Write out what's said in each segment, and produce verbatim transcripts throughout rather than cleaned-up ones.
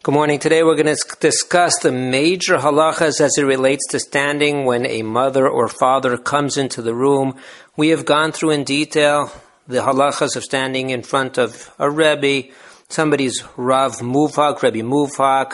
Good morning. Today we're going to discuss the major halachas as it relates to standing when a mother or father comes into the room. We have gone through in detail the halachas of standing in front of a Rebbe, somebody's Rav Muvhak, Rebbe Muvhak,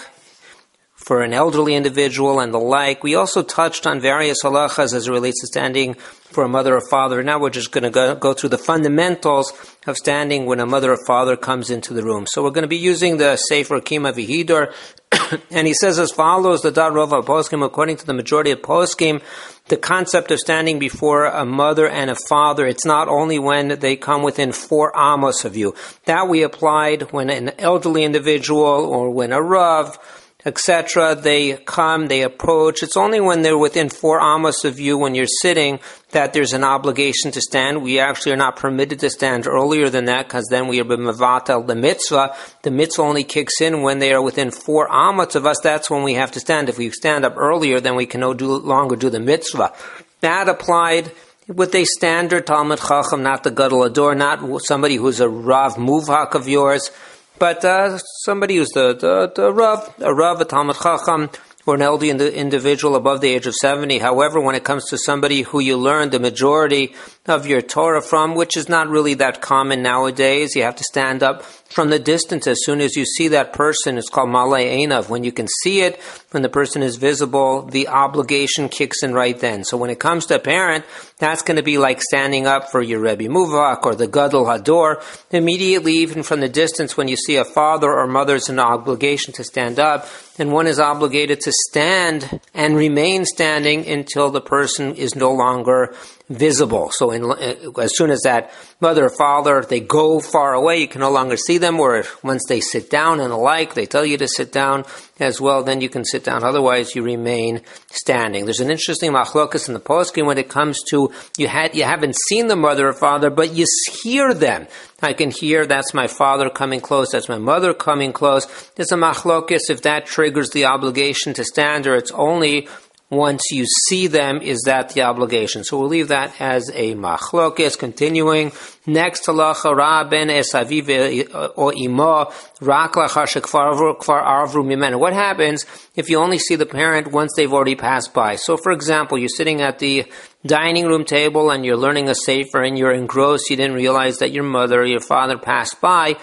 for an elderly individual and the like. We also touched on various halachas as it relates to standing for a mother or father. Now we're just going to go, go through the fundamentals of standing when a mother or father comes into the room. So we're going to be using the Sefer Kima V'Hidor, and he says as follows, the Dar Rov HaPoskim, according to the majority of Poskim, the concept of standing before a mother and a father, it's not only when they come within four amos of you. That we applied when an elderly individual or when a Rav, et cetera, they come, they approach. It's only when they're within four amos of you, when you're sitting, that there's an obligation to stand. We actually are not permitted to stand earlier than that, because then we are b'mevatel the mitzvah. The mitzvah only kicks in when they are within four amos of us. That's when we have to stand. If we stand up earlier, then we can no do, longer do the mitzvah. That applied with a standard Talmud Chacham, not the Gadol Ador, not somebody who's a Rav Muvhak of yours, but uh, somebody who's the, the, the Rav, a Rav, a Talmud Chacham, or an elderly individual above the age of seventy. However, when it comes to somebody who you learn the majority of your Torah from, which is not really that common nowadays, you have to stand up from the distance. As soon as you see that person, it's called Malay Einav. When you can see it, when the person is visible, the obligation kicks in right then. So when it comes to a parent, that's going to be like standing up for your Rebbe Muvhak or the Gadol Hador. Immediately, even from the distance, when you see a father or mother, it's an obligation to stand up, and one is obligated to stand and remain standing until the person is no longer visible. So in, as soon as that mother or father, they go far away, you can no longer see them, or once they sit down and the like, they tell you to sit down as well, then you can sit down. Otherwise, you remain standing. There's an interesting machlokas in the poskim when it comes to you had you haven't seen the mother or father, but you hear them. I can hear that's my father coming close, that's my mother coming close. There's a machlokas if that triggers the obligation to stand, or it's only once you see them, is that the obligation? So we'll leave that as a machlokes. Continuing, next halacha, ra ben es aviv or imo rak lachar shekvar arvru mimenu. What happens if you only see the parent once they've already passed by? So, for example, you're sitting at the dining room table and you're learning a sefer and you're engrossed. You didn't realize that your mother or your father passed by.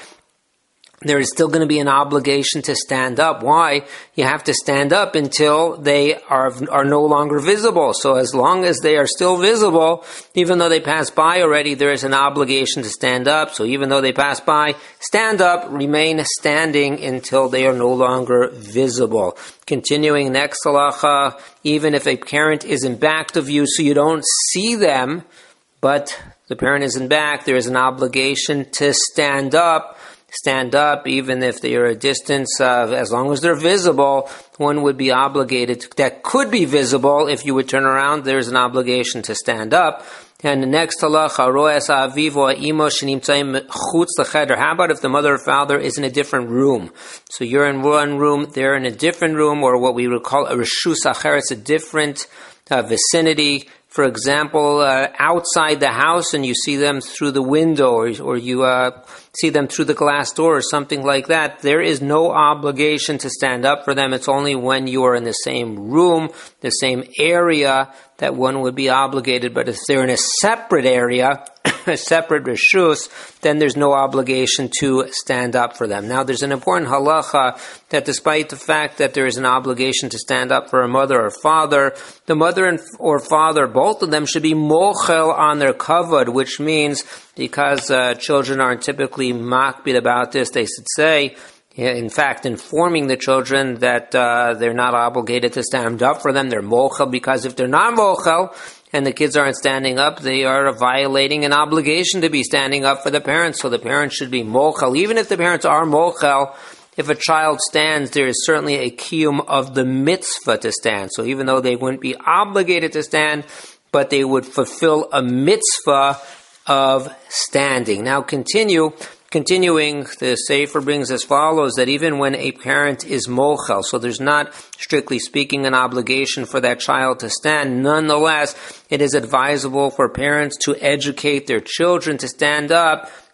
There is still going to be an obligation to stand up. Why? You have to stand up until they are are no longer visible. So as long as they are still visible, even though they passed by already, there is an obligation to stand up. So even though they pass by, stand up, remain standing until they are no longer visible. Continuing, next halacha, even if a parent is in back of you, so you don't see them, but the parent is in back, there is an obligation to stand up. Stand up, even if they are a distance, uh, as long as they're visible, one would be obligated to, that could be visible. If you would turn around, there's an obligation to stand up. And the next halacha, roes aviv or imo shenimtzaim chutz lecheder. How about if the mother or father is in a different room? So you're in one room, they're in a different room, or what we would call a reshus acher, it's a different uh, vicinity. For example, uh, outside the house, and you see them through the window, or, or you uh, see them through the glass door, or something like that. There is no obligation to stand up for them. It's only when you are in the same room, the same area, that one would be obligated. But if they're in a separate area, a separate reshus, then there's no obligation to stand up for them. Now, there's an important halacha that despite the fact that there is an obligation to stand up for a mother or father, the mother and or father, both of them should be mochel on their kavod, which means because uh, children aren't typically makbid about this, they should say, in fact, informing the children that uh, they're not obligated to stand up for them. They're mochel, because if they're not mochel and the kids aren't standing up, they are violating an obligation to be standing up for the parents. So the parents should be mochel. Even if the parents are mochel, if a child stands, there is certainly a kiyum of the mitzvah to stand. So even though they wouldn't be obligated to stand, but they would fulfill a mitzvah of standing. Now continue. Continuing, the Sefer brings as follows, that even when a parent is mochel, so there's not, strictly speaking, an obligation for that child to stand, nonetheless, it is advisable for parents to educate their children to stand up,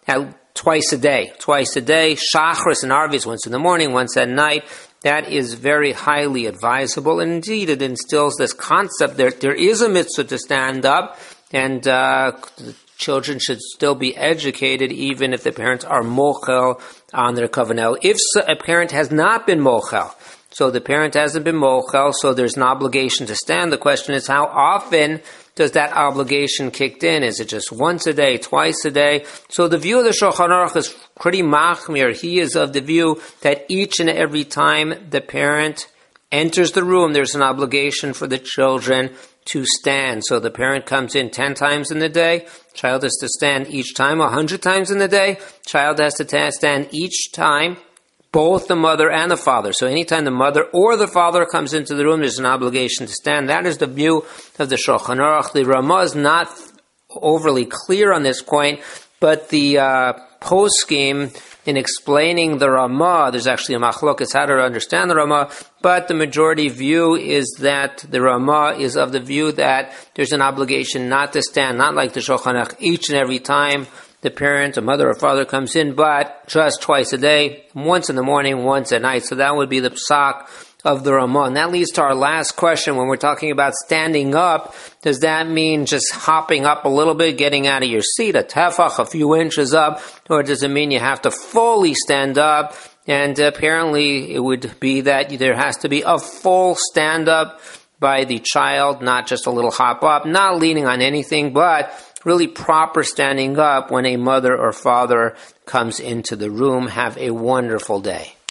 twice a day. Twice a day, Shachris and Arvis, once in the morning, once at night. That is very highly advisable. And indeed, it instills this concept that there is a mitzvah to stand up, and uh, the children should still be educated even if the parents are mochel on their kavanah. If a parent has not been mochel, so the parent hasn't been mochel, so there's an obligation to stand. The question is, how often does that obligation kick in? Is it just once a day, twice a day? So the view of the Shulchan Aruch is pretty machmir. He is of the view that each and every time the parent enters the room, there's an obligation for the children to stand. So the parent comes in ten times in the day, child has to stand each time. A hundred times in the day, child has to ta- stand each time, both the mother and the father. So anytime the mother or the father comes into the room, there's an obligation to stand. That is the view of the Shulchan Aruch. The Ramah is not overly clear on this point, but the uh, poskim, in explaining the Ramah, there's actually a machlokas how to understand the Ramah, but the majority view is that the Ramah is of the view that there's an obligation not to stand, not like the Shulchan Aruch, each and every time the parent, a mother or father comes in, but just twice a day, once in the morning, once at night. So that would be the psak of the Ramah. And that leads to our last question. When we're talking about standing up, does that mean just hopping up a little bit, getting out of your seat, a tefach, a few inches up, or does it mean you have to fully stand up? And apparently it would be that there has to be a full stand up by the child, not just a little hop up, not leaning on anything, but really proper standing up when a mother or father comes into the room. Have a wonderful day.